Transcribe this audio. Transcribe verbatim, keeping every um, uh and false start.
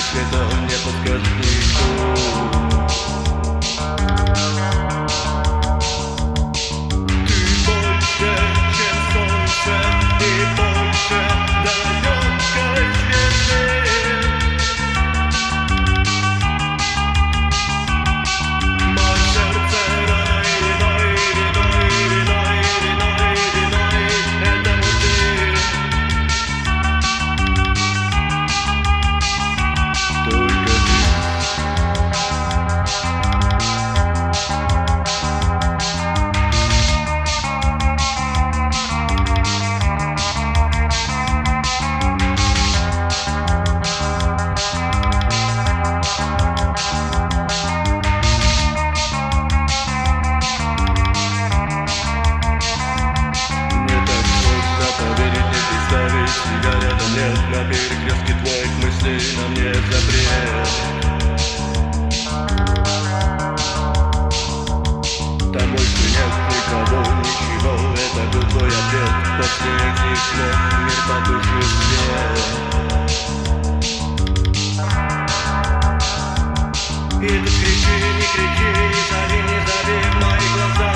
света мне подскажет никто. Тебя рядом нет, на перекрестке твоих мыслей на мне запрет. Там больше нет никого, ничего, это был твой ответ. После этих слов мир потушит свет. И ты кричи, не кричи, не зови, не зови в мои глаза.